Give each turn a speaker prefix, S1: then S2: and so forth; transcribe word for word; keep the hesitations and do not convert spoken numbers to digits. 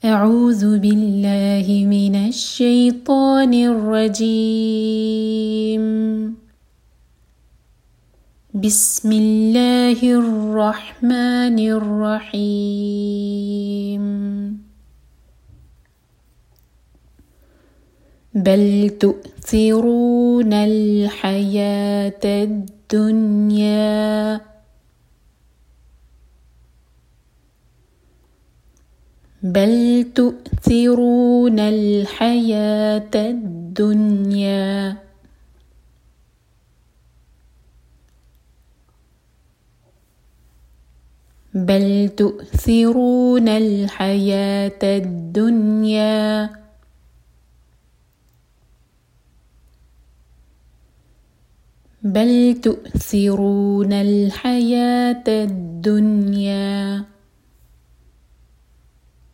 S1: أعوذ بالله من الشيطان الرجيم. بسم الله الرحمن الرحيم. بل تؤثرون الحياة الدنيا بل تؤثرون الحياة الدنيا بل تؤثرون الحياة الدنيا بل تؤثرون الحياة الدنيا